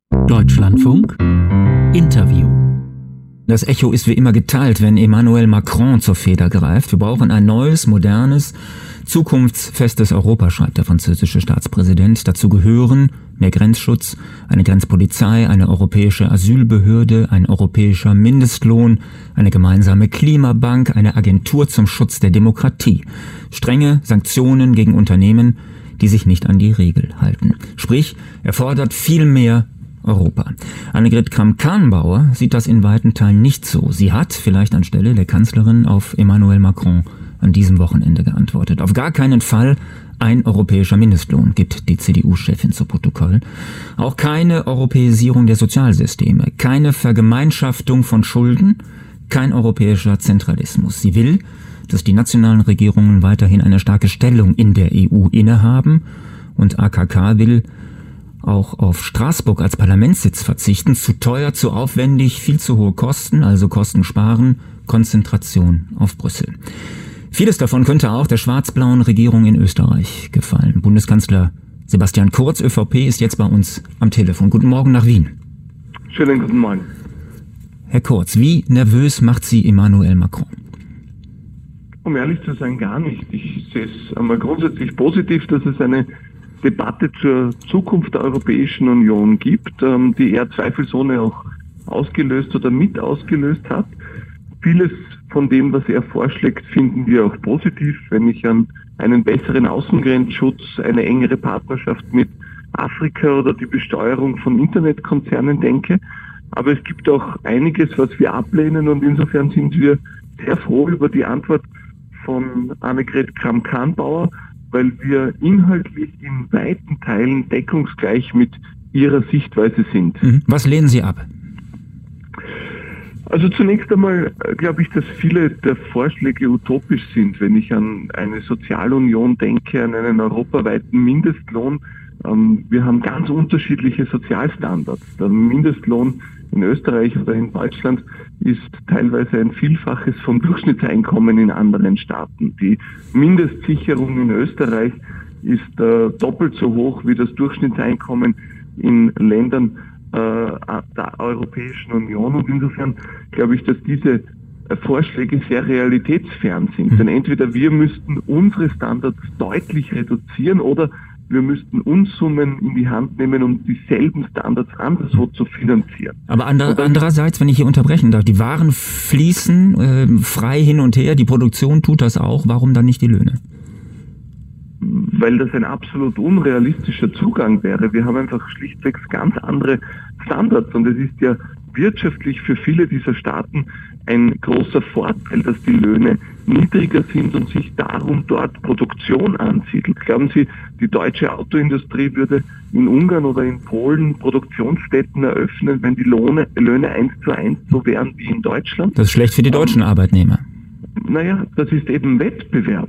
Deutschlandfunk Interview. Das Echo ist wie immer geteilt, wenn Emmanuel Macron zur Feder greift. Wir brauchen ein neues, modernes, zukunftsfestes Europa, schreibt der französische Staatspräsident. Dazu gehören mehr Grenzschutz, eine Grenzpolizei, eine europäische Asylbehörde, ein europäischer Mindestlohn, eine gemeinsame Klimabank, eine Agentur zum Schutz der Demokratie, strenge Sanktionen gegen Unternehmen, die sich nicht an die Regel halten. Sprich, er fordert viel mehr Europa. Annegret Kramp-Karrenbauer sieht das in weiten Teilen nicht so. Sie hat, vielleicht anstelle der Kanzlerin, auf Emmanuel Macron an diesem Wochenende geantwortet. Auf gar keinen Fall ein europäischer Mindestlohn, gibt die CDU-Chefin zu Protokoll. Auch keine Europäisierung der Sozialsysteme, keine Vergemeinschaftung von Schulden, kein europäischer Zentralismus. Sie will, dass die nationalen Regierungen weiterhin eine starke Stellung in der EU innehaben, und AKK will auch auf Straßburg als Parlamentssitz verzichten. Zu teuer, zu aufwendig, viel zu hohe Kosten, also Kosten sparen, Konzentration auf Brüssel. Vieles davon könnte auch der schwarz-blauen Regierung in Österreich gefallen. Bundeskanzler Sebastian Kurz, ÖVP, ist jetzt bei uns am Telefon. Guten Morgen nach Wien. Schönen guten Morgen. Herr Kurz, wie nervös macht Sie Emmanuel Macron? Um ehrlich zu sein, gar nicht. Ich sehe es einmal grundsätzlich positiv, dass es eine Debatte zur Zukunft der Europäischen Union gibt, die er zweifelsohne auch ausgelöst oder mit ausgelöst hat. Vieles von dem, was er vorschlägt, finden wir auch positiv, wenn ich an einen besseren Außengrenzschutz, eine engere Partnerschaft mit Afrika oder die Besteuerung von Internetkonzernen denke. Aber es gibt auch einiges, was wir ablehnen, und insofern sind wir sehr froh über die Antwort von Annegret Kramp-Karrenbauer, weil wir inhaltlich in weiten Teilen deckungsgleich mit ihrer Sichtweise sind. Was lehnen Sie ab? Also zunächst einmal glaube ich, dass viele der Vorschläge utopisch sind. Wenn ich an eine Sozialunion denke, an einen europaweiten Mindestlohn, wir haben ganz unterschiedliche Sozialstandards. Der Mindestlohn in Österreich oder in Deutschland ist teilweise ein Vielfaches vom Durchschnittseinkommen in anderen Staaten. Die Mindestsicherung in Österreich ist doppelt so hoch wie das Durchschnittseinkommen in Ländern der Europäischen Union. Und insofern glaube ich, dass diese Vorschläge sehr realitätsfern sind. Denn entweder wir müssten unsere Standards deutlich reduzieren oder wir müssten Unsummen in die Hand nehmen, um dieselben Standards anderswo zu finanzieren. Aber andererseits, wenn ich hier unterbrechen darf, die Waren fließen frei hin und her, die Produktion tut das auch. Warum dann nicht die Löhne? Weil das ein absolut unrealistischer Zugang wäre. Wir haben einfach schlichtweg ganz andere Standards, und es ist ja wirtschaftlich für viele dieser Staaten ein großer Vorteil, dass die Löhne niedriger sind und sich darum dort Produktion ansiedelt. Glauben Sie, die deutsche Autoindustrie würde in Ungarn oder in Polen Produktionsstätten eröffnen, wenn die Löhne 1:1 so wären wie in Deutschland? Das ist schlecht für die deutschen Arbeitnehmer. Naja, das ist eben Wettbewerb.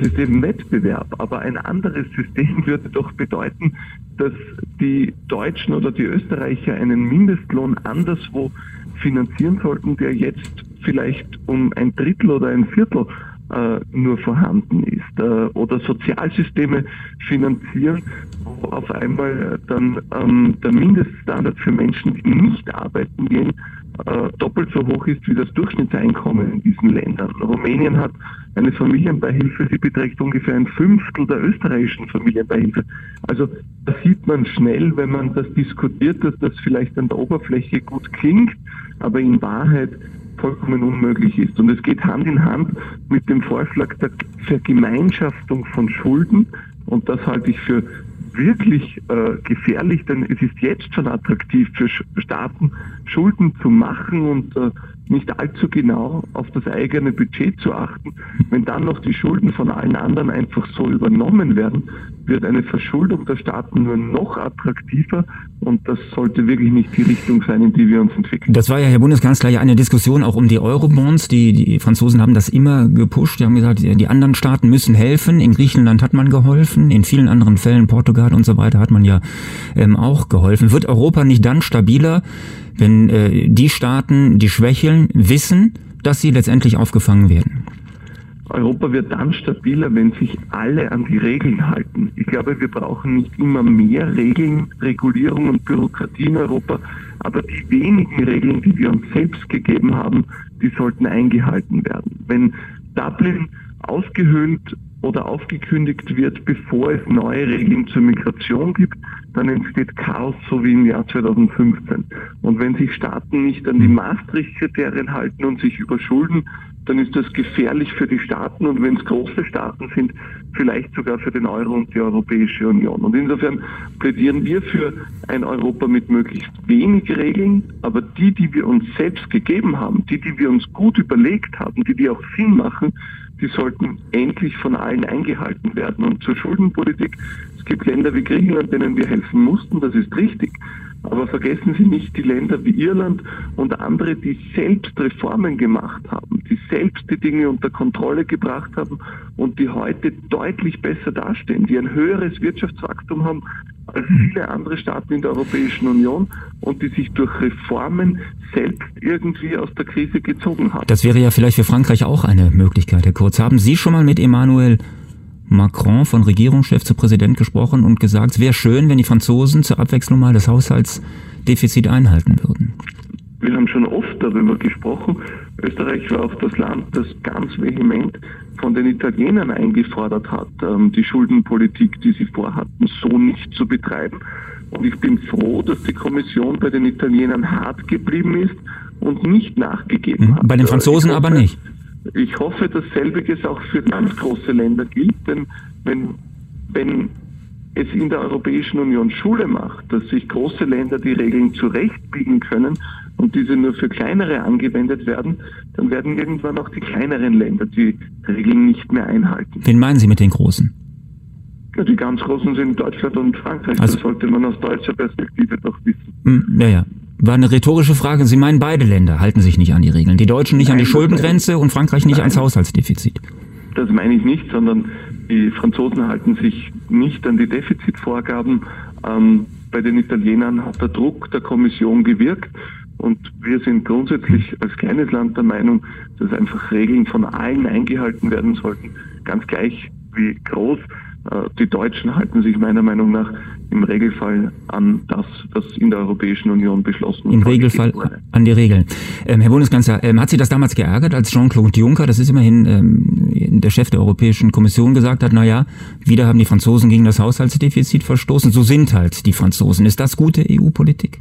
Aber ein anderes System würde doch bedeuten, dass die Deutschen oder die Österreicher einen Mindestlohn anderswo finanzieren sollten, der jetzt vielleicht um ein Drittel oder ein Viertel nur vorhanden ist. Oder Sozialsysteme finanzieren, wo auf einmal dann der Mindeststandard für Menschen, die nicht arbeiten gehen, doppelt so hoch ist wie das Durchschnittseinkommen in diesen Ländern. Rumänien hat eine Familienbeihilfe, die beträgt ungefähr ein Fünftel der österreichischen Familienbeihilfe. Also da sieht man schnell, wenn man das diskutiert, dass das vielleicht an der Oberfläche gut klingt, aber in Wahrheit vollkommen unmöglich ist. Und es geht Hand in Hand mit dem Vorschlag der Vergemeinschaftung von Schulden, und das halte ich für wirklich gefährlich, denn es ist jetzt schon attraktiv für Staaten, Schulden zu machen und nicht allzu genau auf das eigene Budget zu achten. Wenn dann noch die Schulden von allen anderen einfach so übernommen werden, wird eine Verschuldung der Staaten nur noch attraktiver, und das sollte wirklich nicht die Richtung sein, in die wir uns entwickeln. Das war ja, Herr Bundeskanzler, ja eine Diskussion auch um die Eurobonds. Die Franzosen haben das immer gepusht. Die haben gesagt, die anderen Staaten müssen helfen. In Griechenland hat man geholfen. In vielen anderen Fällen, Portugal und so weiter, hat man ja auch geholfen. Wird Europa nicht dann stabiler, wenn die Staaten, die schwächeln, wissen, dass sie letztendlich aufgefangen werden? Europa wird dann stabiler, wenn sich alle an die Regeln halten. Ich glaube, wir brauchen nicht immer mehr Regeln, Regulierung und Bürokratie in Europa, aber die wenigen Regeln, die wir uns selbst gegeben haben, die sollten eingehalten werden. Wenn Dublin ausgehöhlt oder aufgekündigt wird, bevor es neue Regeln zur Migration gibt, dann entsteht Chaos, so wie im Jahr 2015. Und wenn sich Staaten nicht an die Maastricht-Kriterien halten und sich überschulden, dann ist das gefährlich für die Staaten und wenn es große Staaten sind, vielleicht sogar für den Euro und die Europäische Union. Und insofern plädieren wir für ein Europa mit möglichst wenig Regeln, aber die wir uns selbst gegeben haben, die wir uns gut überlegt haben, die auch Sinn machen, die sollten endlich von allen eingehalten werden. Und zur Schuldenpolitik, es gibt Länder wie Griechenland, denen wir helfen mussten, das ist richtig. Aber vergessen Sie nicht die Länder wie Irland und andere, die selbst Reformen gemacht haben, die selbst die Dinge unter Kontrolle gebracht haben und die heute deutlich besser dastehen, die ein höheres Wirtschaftswachstum haben als viele andere Staaten in der Europäischen Union und die sich durch Reformen selbst irgendwie aus der Krise gezogen haben. Das wäre ja vielleicht für Frankreich auch eine Möglichkeit, Herr Kurz. Haben Sie schon mal mit Emmanuel Macron von Regierungschef zu Präsident gesprochen und gesagt, es wäre schön, wenn die Franzosen zur Abwechslung mal das Haushaltsdefizit einhalten würden? Wir haben schon oft darüber gesprochen. Österreich war auch das Land, das ganz vehement von den Italienern eingefordert hat, die Schuldenpolitik, die sie vorhatten, so nicht zu betreiben. Und ich bin froh, dass die Kommission bei den Italienern hart geblieben ist und nicht nachgegeben hat. Bei den Franzosen aber nicht. Ich hoffe, dass selbiges auch für ganz große Länder gilt, denn wenn es in der Europäischen Union Schule macht, dass sich große Länder die Regeln zurechtbiegen können und diese nur für kleinere angewendet werden, dann werden irgendwann auch die kleineren Länder die Regeln nicht mehr einhalten. Wen meinen Sie mit den Großen? Ja, die ganz Großen sind Deutschland und Frankreich. Also, das sollte man aus deutscher Perspektive doch wissen. Ja. War eine rhetorische Frage. Sie meinen, beide Länder halten sich nicht an die Regeln. Die Deutschen nicht an die Schuldengrenze und Frankreich nicht ans Haushaltsdefizit. Das meine ich nicht, sondern die Franzosen halten sich nicht an die Defizitvorgaben. Bei den Italienern hat der Druck der Kommission gewirkt. Und wir sind grundsätzlich als kleines Land der Meinung, dass einfach Regeln von allen eingehalten werden sollten, ganz gleich wie groß. Die Deutschen halten sich meiner Meinung nach im Regelfall an das, was in der Europäischen Union beschlossen wurde. Im Regelfall an die Regeln. Herr Bundeskanzler, hat Sie das damals geärgert, als Jean-Claude Juncker, das ist immerhin der Chef der Europäischen Kommission, gesagt hat, naja, wieder haben die Franzosen gegen das Haushaltsdefizit verstoßen, so sind halt die Franzosen. Ist das gute EU-Politik?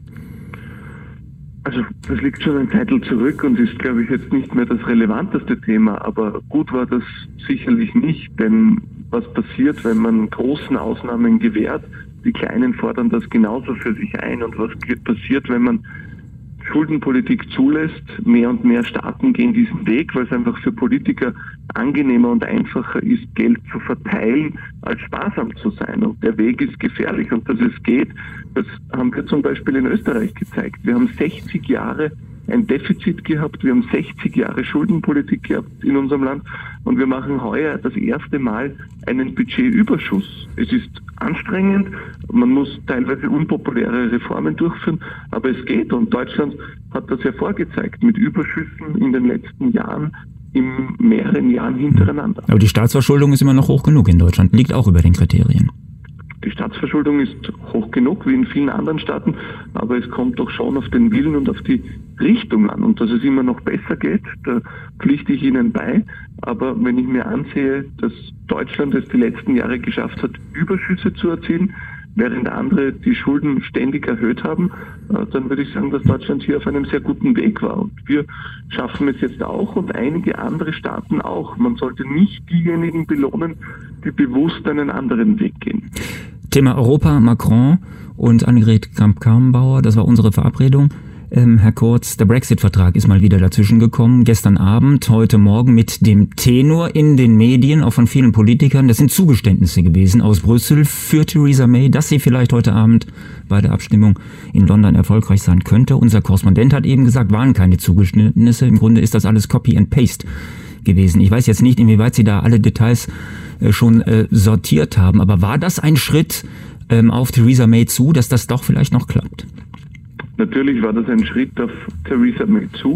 Also das liegt schon ein Zeitl zurück und ist, glaube ich, jetzt nicht mehr das relevanteste Thema, aber gut war das sicherlich nicht, denn was passiert, wenn man großen Ausnahmen gewährt, die Kleinen fordern das genauso für sich ein und was passiert, wenn man Schuldenpolitik zulässt, mehr und mehr Staaten gehen diesen Weg, weil es einfach für Politiker angenehmer und einfacher ist, Geld zu verteilen, als sparsam zu sein. Und der Weg ist gefährlich. Und dass es geht, das haben wir zum Beispiel in Österreich gezeigt. Wir haben 60 Jahre ein Defizit gehabt, wir haben 60 Jahre Schuldenpolitik gehabt in unserem Land und wir machen heuer das erste Mal einen Budgetüberschuss. Es ist anstrengend, man muss teilweise unpopuläre Reformen durchführen, aber es geht und Deutschland hat das ja vorgezeigt mit Überschüssen in den letzten Jahren, in mehreren Jahren hintereinander. Aber die Staatsverschuldung ist immer noch hoch genug in Deutschland, liegt auch über den Kriterien. Die Staatsverschuldung ist hoch genug, wie in vielen anderen Staaten, aber es kommt doch schon auf den Willen und auf die Richtung an. Und dass es immer noch besser geht, da pflichte ich Ihnen bei. Aber wenn ich mir ansehe, dass Deutschland es die letzten Jahre geschafft hat, Überschüsse zu erzielen, während andere die Schulden ständig erhöht haben, dann würde ich sagen, dass Deutschland hier auf einem sehr guten Weg war. Und wir schaffen es jetzt auch und einige andere Staaten auch. Man sollte nicht diejenigen belohnen, die bewusst einen anderen Weg gehen. Thema Europa, Macron und Annegret Kramp-Karrenbauer, das war unsere Verabredung. Herr Kurz, der Brexit-Vertrag ist mal wieder dazwischen gekommen. Gestern Abend, heute Morgen mit dem Tenor in den Medien, auch von vielen Politikern. Das sind Zugeständnisse gewesen aus Brüssel für Theresa May, dass sie vielleicht heute Abend bei der Abstimmung in London erfolgreich sein könnte. Unser Korrespondent hat eben gesagt, waren keine Zugeständnisse. Im Grunde ist das alles Copy and Paste gewesen. Ich weiß jetzt nicht, inwieweit Sie da alle Details schon sortiert haben. Aber war das ein Schritt auf Theresa May zu, dass das doch vielleicht noch klappt? Natürlich war das ein Schritt auf Theresa May zu.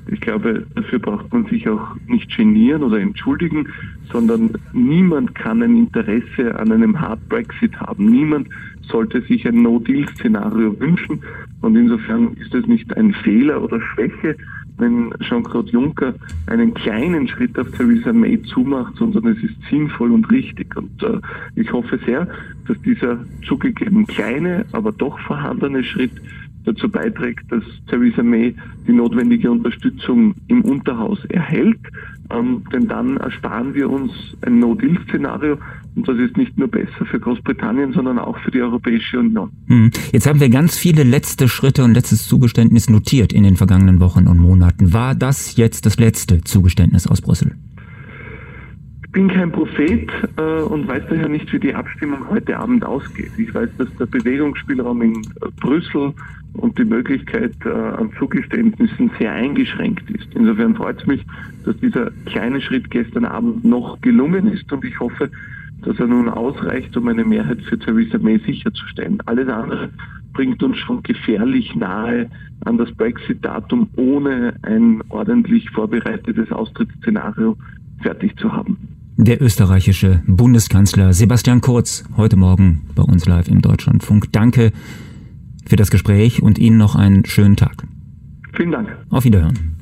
Ich glaube, dafür braucht man sich auch nicht genieren oder entschuldigen, sondern niemand kann ein Interesse an einem Hard Brexit haben. Niemand sollte sich ein No-Deal-Szenario wünschen. Und insofern ist es nicht ein Fehler oder Schwäche, wenn Jean-Claude Juncker einen kleinen Schritt auf Theresa May zumacht, sondern es ist sinnvoll und richtig. Und ich hoffe sehr, dass dieser zugegeben kleine, aber doch vorhandene Schritt dazu beiträgt, dass Theresa May die notwendige Unterstützung im Unterhaus erhält. Denn dann ersparen wir uns ein No-Deal-Szenario. Und das ist nicht nur besser für Großbritannien, sondern auch für die Europäische Union. Jetzt haben wir ganz viele letzte Schritte und letztes Zugeständnis notiert in den vergangenen Wochen und Monaten. War das jetzt das letzte Zugeständnis aus Brüssel? Ich bin kein Prophet und weiß daher nicht, wie die Abstimmung heute Abend ausgeht. Ich weiß, dass der Bewegungsspielraum in Brüssel und die Möglichkeit an Zugeständnissen sehr eingeschränkt ist. Insofern freut es mich, dass dieser kleine Schritt gestern Abend noch gelungen ist und ich hoffe, dass er nun ausreicht, um eine Mehrheit für Theresa May sicherzustellen. Alles andere bringt uns schon gefährlich nahe an das Brexit-Datum, ohne ein ordentlich vorbereitetes Austrittsszenario fertig zu haben. Der österreichische Bundeskanzler Sebastian Kurz, heute Morgen bei uns live im Deutschlandfunk. Danke für das Gespräch und Ihnen noch einen schönen Tag. Vielen Dank. Auf Wiederhören.